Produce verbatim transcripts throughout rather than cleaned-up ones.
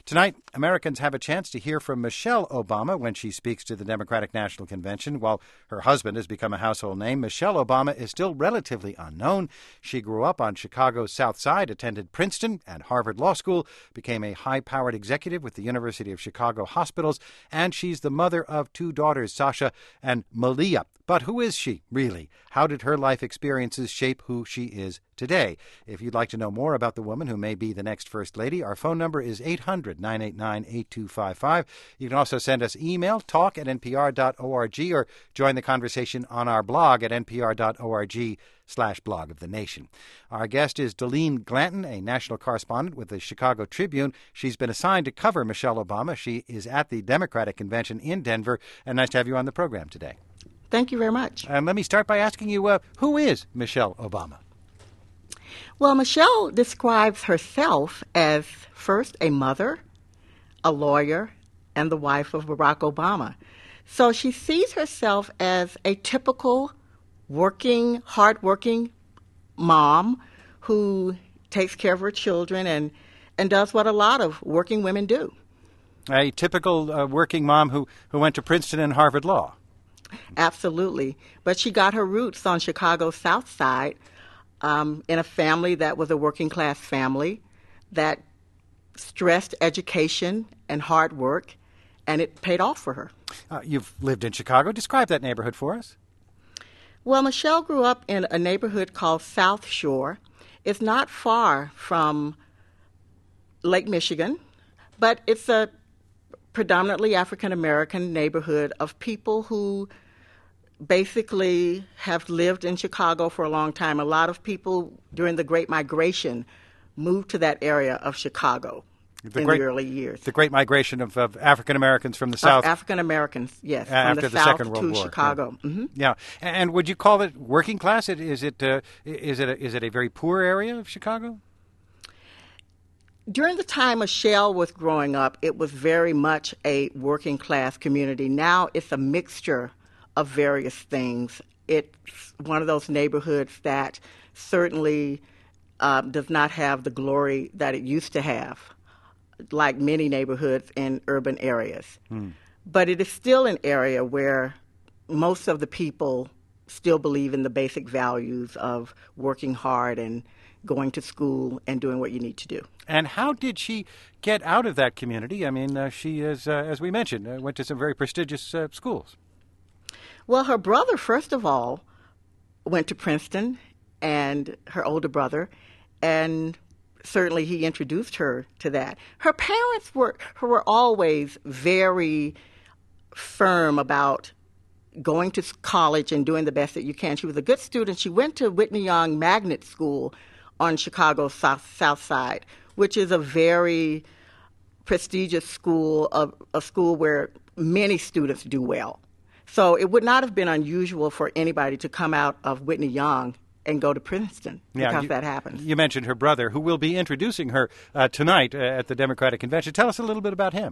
Tonight, Americans have a chance to hear from Michelle Obama when she speaks to the Democratic National Convention. While her husband has become a household name, Michelle Obama is still relatively unknown. She grew up on Chicago's South Side, attended Princeton and Harvard Law School, became a high-powered executive with the University of Chicago Hospitals, and she's the mother of two daughters, Sasha and Malia. But who is she, really? How did her life experiences shape who she is today? If you'd like to know more about the woman who may be the next First Lady, our phone number is eight hundred, nine eight nine, eight two five five. You can also send us email, talk at n p r dot org, or join the conversation on our blog at n p r dot org slash blog of the nation. Our guest is Deleen Glanton, a national correspondent with the Chicago Tribune. She's been assigned to cover Michelle Obama. She is at the Democratic Convention in Denver, and nice to have you on the program today. Thank you very much. And let me start by asking you, uh, who is Michelle Obama? Well, Michelle describes herself as first a mother, a lawyer, and the wife of Barack Obama. So she sees herself as a typical working, hardworking mom who takes care of her children and, and does what a lot of working women do. A typical uh, working mom who, who went to Princeton and Harvard Law. Absolutely. But she got her roots on Chicago's South Side um, in a family that was a working class family that stressed education and hard work, and it paid off for her. Uh, you've lived in Chicago. Describe that neighborhood for us. Well, Michelle grew up in a neighborhood called South Shore. It's not far from Lake Michigan, but it's a predominantly African-American neighborhood of people who basically have lived in Chicago for a long time. A lot of people during the Great Migration moved to that area of Chicago the in great, the early years. The Great Migration of, of African-Americans from the South. African-Americans, yes, uh, after from the, the South Second World to War. Chicago. Yeah. Mm-hmm. yeah, and would you call it working class? Is it uh, is it a, is it a very poor area of Chicago? During the time Michelle was growing up, it was very much a working class community. Now it's a mixture of various things. It's one of those neighborhoods that certainly uh, does not have the glory that it used to have, like many neighborhoods in urban areas. Hmm. But it is still an area where most of the people still believe in the basic values of working hard and going to school and doing what you need to do. And how did she get out of that community? I mean, uh, she is, uh, as we mentioned, uh, went to some very prestigious uh, schools. Well, her brother, first of all, went to Princeton, and her older brother, and certainly he introduced her to that. Her parents were, were always very firm about going to college and doing the best that you can. She was a good student. She went to Whitney Young Magnet School on Chicago's South, South Side, which is a very prestigious school, of a school where many students do well. So it would not have been unusual for anybody to come out of Whitney Young and go to Princeton because yeah, you, that happens. You mentioned her brother, who will be introducing her uh, tonight uh, at the Democratic Convention. Tell us a little bit about him.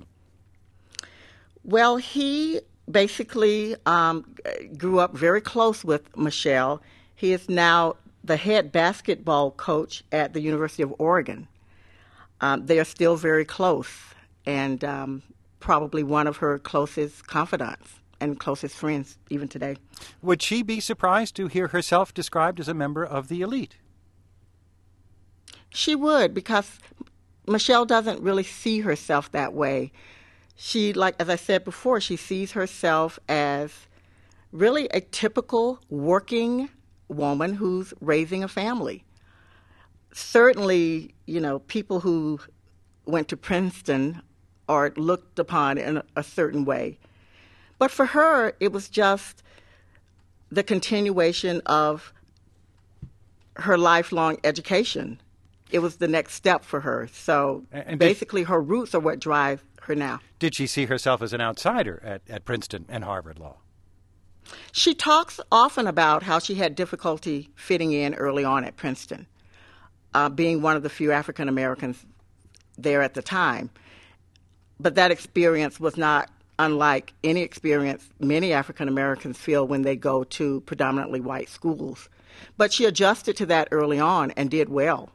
Well, he basically um, grew up very close with Michelle. He is now the head basketball coach at the University of Oregon. Um, they are still very close, and um, probably one of her closest confidants and closest friends even today. Would she be surprised to hear herself described as a member of the elite? She would, because Michelle doesn't really see herself that way. She, like as I said before, she sees herself as really a typical working woman who's raising a family. Certainly, you know, people who went to Princeton are looked upon in a, a certain way. But for her, it was just the continuation of her lifelong education. It was the next step for her. So and basically did, her roots are what drive her now. Did she see herself as an outsider at, at Princeton and Harvard Law? She talks often about how she had difficulty fitting in early on at Princeton, uh, being one of the few African Americans there at the time. But that experience was not unlike any experience many African Americans feel when they go to predominantly white schools. But she adjusted to that early on and did well.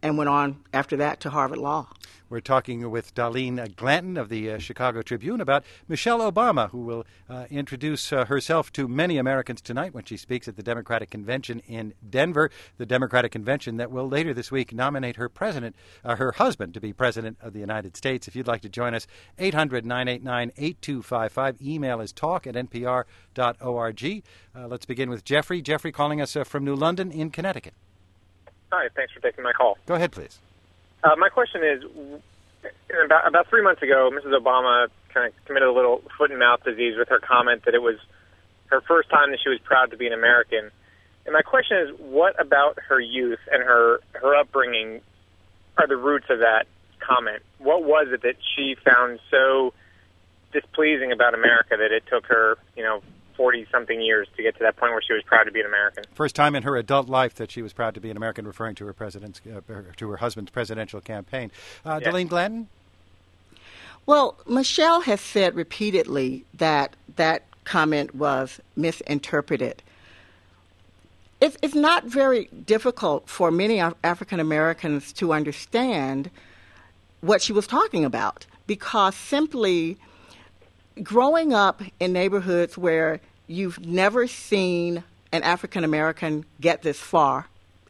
and went on after that to Harvard Law. We're talking with Darlene Glanton of the uh, Chicago Tribune about Michelle Obama, who will uh, introduce uh, herself to many Americans tonight when she speaks at the Democratic Convention in Denver, the Democratic Convention that will later this week nominate her president, uh, her husband, to be president of the United States. If you'd like to join us, eight hundred, nine eight nine, eight two five five. Email is talk at n p r dot org. Uh, let's begin with Jeffrey. Jeffrey calling us uh, from New London in Connecticut. Hi, thanks for taking my call. Go ahead, please. Uh, my question is, about, about three months ago, Missus Obama kind of committed a little foot and mouth disease with her comment that it was her first time that she was proud to be an American. And my question is, what about her youth and her, her upbringing are the roots of that comment? What was it that she found so displeasing about America that it took her, you know, forty-something years to get to that point where she was proud to be an American? First time in her adult life that she was proud to be an American, referring to her president's, uh, to her husband's presidential campaign. Uh, yeah. Darlene Glanton? Well, Michelle has said repeatedly that that comment was misinterpreted. It's, it's not very difficult for many African Americans to understand what she was talking about, because simply growing up in neighborhoods where you've never seen an African American get this far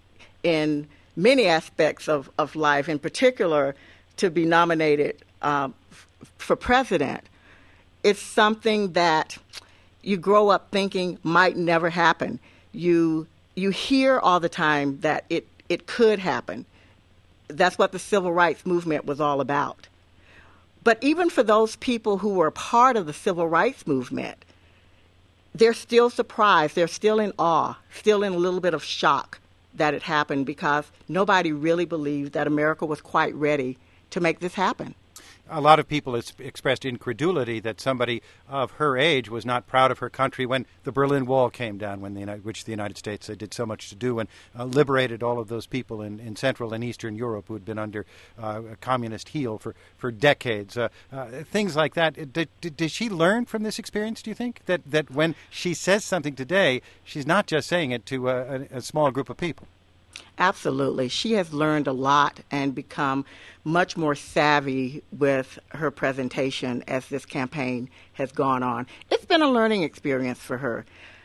in many aspects of, of life, in particular to be nominated um, f- for president, it's something that you grow up thinking might never happen. You you hear all the time that it, it could happen. That's what the civil rights movement was all about. But even for those people who were part of the civil rights movement, they're still surprised, they're still in awe, still in a little bit of shock that it happened, because nobody really believed that America was quite ready to make this happen. A lot of people has expressed incredulity that somebody of her age was not proud of her country when the Berlin Wall came down, when the United, which the United States uh, did so much to do, and uh, liberated all of those people in, in Central and Eastern Europe who had been under uh, a communist heel for, for decades. Uh, uh, things like that. Did, did, did she learn from this experience, do you think? That, that when she says something today, she's not just saying it to a, a, a small group of people? Absolutely. She has learned a lot and become much more savvy with her presentation as this campaign has gone on. It's been a learning experience for her.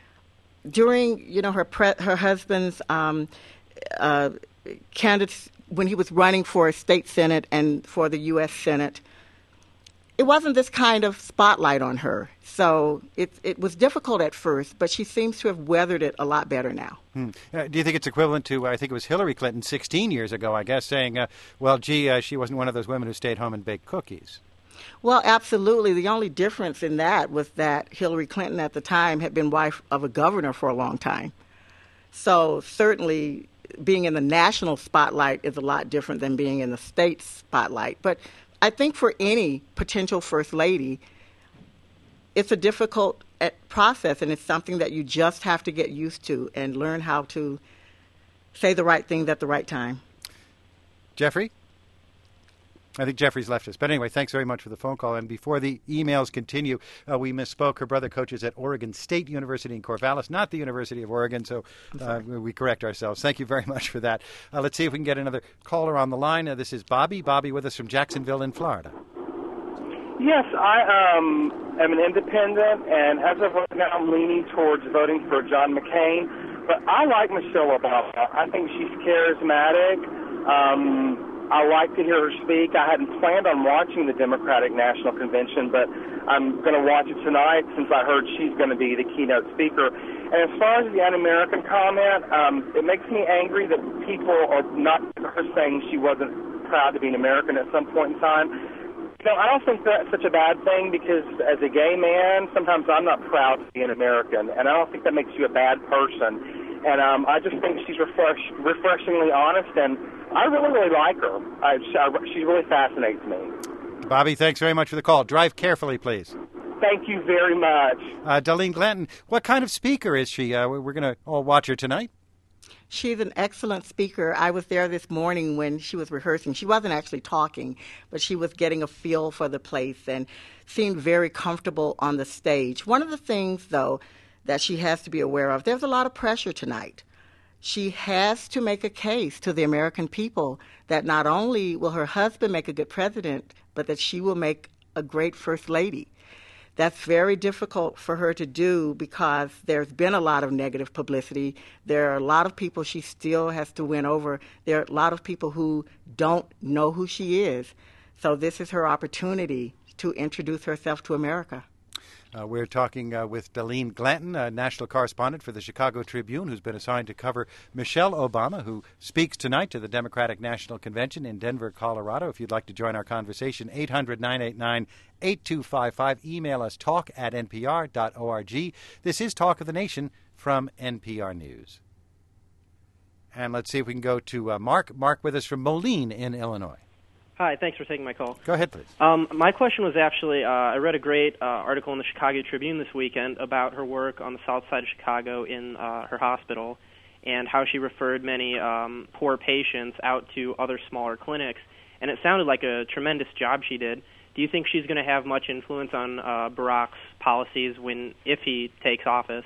During, you know, her pre- her husband's um, uh, candidates, when he was running for a state senate and for the U S Senate, it wasn't this kind of spotlight on her. So it it was difficult at first, but she seems to have weathered it a lot better now. Hmm. Uh, do you think it's equivalent to, I think it was Hillary Clinton sixteen years ago, I guess, saying, uh, well, gee, uh, she wasn't one of those women who stayed home and baked cookies? Well, absolutely. The only difference in that was that Hillary Clinton at the time had been wife of a governor for a long time. So certainly being in the national spotlight is a lot different than being in the state spotlight. But I think for any potential first lady, it's a difficult process, and it's something that you just have to get used to and learn how to say the right things at the right time. Jeffrey? I think Jeffrey's left us. But anyway, thanks very much for the phone call. And before the emails continue, uh, we misspoke. Her brother coaches at Oregon State University in Corvallis, not the University of Oregon, so uh, we correct ourselves. Thank you very much for that. Uh, let's see if we can get another caller on the line. Uh, this is Bobby. Bobby with us from Jacksonville in Florida. Yes, I um, am an independent, and as of right now, I'm leaning towards voting for John McCain. But I like Michelle Obama. I think she's charismatic. Um, I like to hear her speak. I hadn't planned on watching the Democratic National Convention, but I'm going to watch it tonight since I heard she's going to be the keynote speaker. And as far as the un-American comment, um, it makes me angry that people are not her saying she wasn't proud to be an American at some point in time. You know, I don't think that's such a bad thing, because as a gay man, sometimes I'm not proud to be an American, and I don't think that makes you a bad person. And um, I just think she's refresh, refreshingly honest, and I really, really like her. I, she really fascinates me. Bobby, thanks very much for the call. Drive carefully, please. Thank you very much. Uh, Darlene Glanton, what kind of speaker is she? Uh, we're going to all watch her tonight. She's an excellent speaker. I was there this morning when she was rehearsing. She wasn't actually talking, but she was getting a feel for the place and seemed very comfortable on the stage. One of the things, though, that she has to be aware of, there's a lot of pressure tonight. she has to make a case to the American people that not only will her husband make a good president, but that she will make a great first lady. That's very difficult for her to do because there's been a lot of negative publicity. There are a lot of people she still has to win over. There are a lot of people who don't know who she is. So this is her opportunity to introduce herself to America. Uh, we're talking uh, with Daleen Glanton, a national correspondent for the Chicago Tribune, who's been assigned to cover Michelle Obama, who speaks tonight to the Democratic National Convention in Denver, Colorado. If you'd like to join our conversation, eight hundred, nine eight nine, eight two five five. Email us talk at n p r dot org. This is Talk of the Nation from N P R News. And let's see if we can go to uh, Mark. Mark with us from Moline in Illinois. Hi, thanks for taking my call. Go ahead, please. Um, my question was actually, uh, I read a great uh, article in the Chicago Tribune this weekend about her work on the south side of Chicago in uh, her hospital and how she referred many um, poor patients out to other smaller clinics. And it sounded like a tremendous job she did. Do you think she's going to have much influence on uh, Barack's policies when, if he takes office?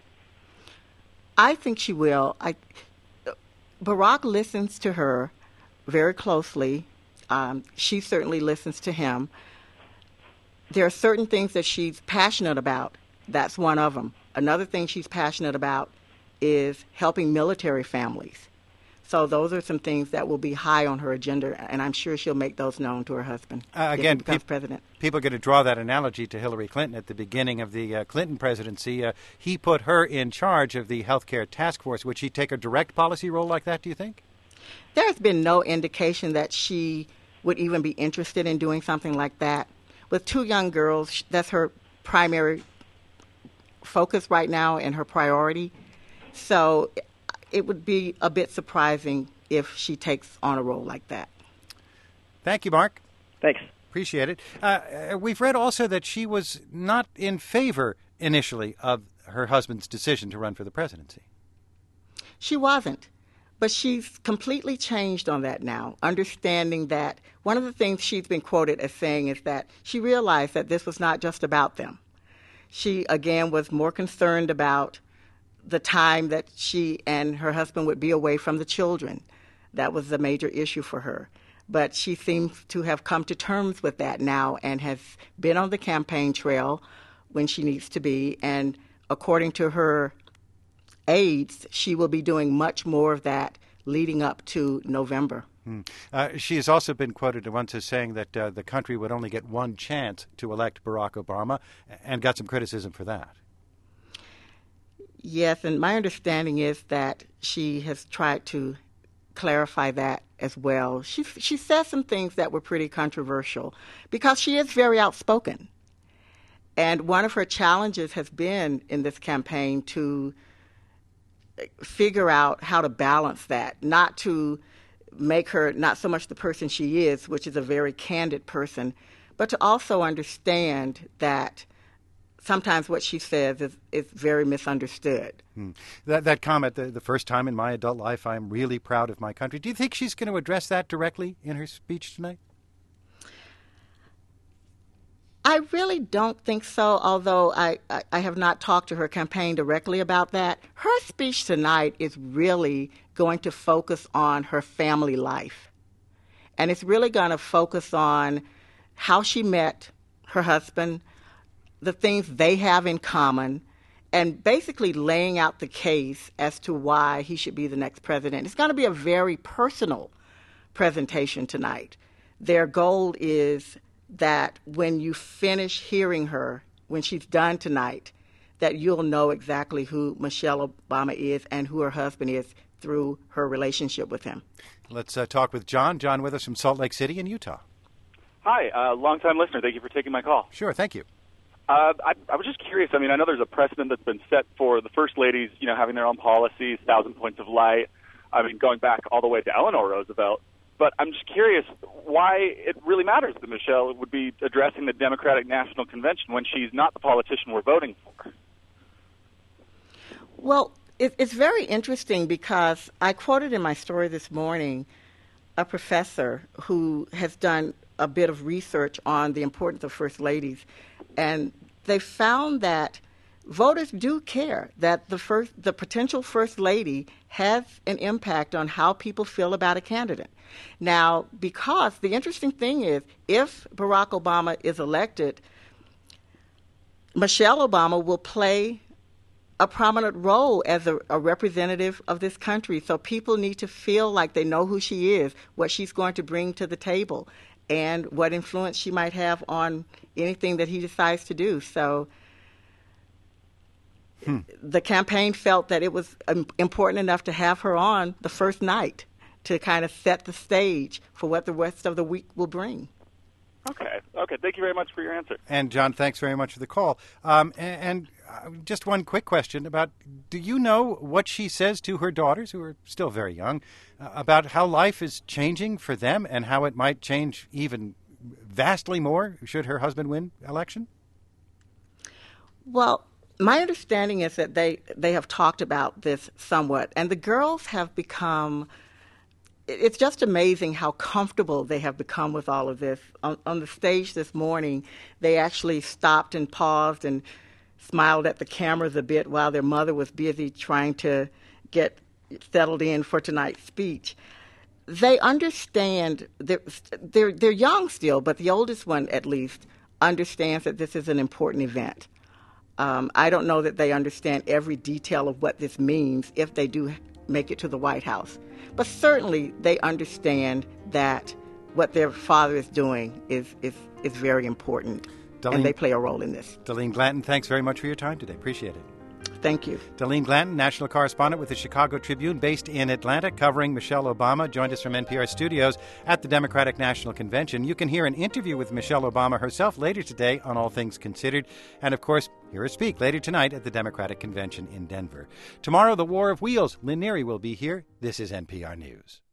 I think she will. I, Barack listens to her very closely. Um, she certainly listens to him. There are certain things that she's passionate about. That's one of them. Another thing she's passionate about is helping military families. So those are some things that will be high on her agenda, and I'm sure she'll make those known to her husband uh, if again, he becomes pe- president. People are going to draw that analogy to Hillary Clinton at the beginning of the uh, Clinton presidency. Uh, he put her in charge of the health care task force. Would she take a direct policy role like that, do you think? There's been no indication that she would even be interested in doing something like that. With two young girls, that's her primary focus right now and her priority. So it would be a bit surprising if she takes on a role like that. Thank you, Mark. Thanks. Appreciate it. Uh, we've read also that she was not in favor initially of her husband's decision to run for the presidency. She wasn't. But she's completely changed on that now, understanding that one of the things she's been quoted as saying is that she realized that this was not just about them. She, again, was more concerned about the time that she and her husband would be away from the children. That was the major issue for her. But she seems to have come to terms with that now and has been on the campaign trail when she needs to be. And according to her aides, she will be doing much more of that leading up to November. Hmm. Uh, she has also been quoted once as saying that uh, the country would only get one chance to elect Barack Obama, and got some criticism for that. Yes, and my understanding is that she has tried to clarify that as well. She, she said some things that were pretty controversial because she is very outspoken. And one of her challenges has been in this campaign to figure out how to balance that, not to make her not so much the person she is, which is a very candid person, but to also understand that sometimes what she says is, is very misunderstood. Hmm. That that comment, the, the first time in my adult life I'm really proud of my country, do you think she's going to address that directly in her speech tonight? I really don't think so, although I, I, I have not talked to her campaign directly about that. Her speech tonight is really going to focus on her family life. And it's really going to focus on how she met her husband, the things they have in common, and basically laying out the case as to why he should be the next president. It's going to be a very personal presentation tonight. Their goal is that when you finish hearing her, when she's done tonight, that you'll know exactly who Michelle Obama is and who her husband is through her relationship with him. Let's uh, talk with John. John with us from Salt Lake City in Utah. Hi, uh, long-time listener. Thank you for taking my call. Sure, thank you. Uh, I, I was just curious. I mean, I know there's a precedent that's been set for the first ladies, you know, having their own policies, thousand points of light. I mean, going back all the way to Eleanor Roosevelt. But I'm just curious why it really matters that Michelle would be addressing the Democratic National Convention when she's not the politician we're voting for. Well, it, it's very interesting because I quoted in my story this morning a professor who has done a bit of research on the importance of first ladies, and they found that voters do care that the first, the potential first lady has an impact on how people feel about a candidate. Now, because the interesting thing is, if Barack Obama is elected, Michelle Obama will play a prominent role as a, a representative of this country. So people need to feel like they know who she is, what she's going to bring to the table, and what influence she might have on anything that he decides to do. So hmm. the campaign felt that it was um, important enough to have her on the first night to kind of set the stage for what the rest of the week will bring. Okay. Okay. Thank you very much for your answer. And, John, thanks very much for the call. Um, and and uh, just one quick question about, do you know what she says to her daughters, who are still very young, uh, about how life is changing for them and how it might change even vastly more should her husband win election? Well, my understanding is that they, they have talked about this somewhat, and the girls have become... It's just amazing how comfortable they have become with all of this. On, on the stage this morning, they actually stopped and paused and smiled at the cameras a bit while their mother was busy trying to get settled in for tonight's speech. They understand, they're, they're, they're young still, but the oldest one at least understands that this is an important event. Um, I don't know that they understand every detail of what this means if they do make it to the White House. But certainly they understand that what their father is doing is, is, is very important, Daleen, and they play a role in this. Daleen Glanton, thanks very much for your time today. Appreciate it. Thank you. Daleen Glanton, national correspondent with the Chicago Tribune, based in Atlanta, covering Michelle Obama, joined us from N P R studios at the Democratic National Convention. You can hear an interview with Michelle Obama herself later today on All Things Considered. And, of course, hear her speak later tonight at the Democratic Convention in Denver. Tomorrow, the War of Wheels. Lynn Neary will be here. This is N P R News.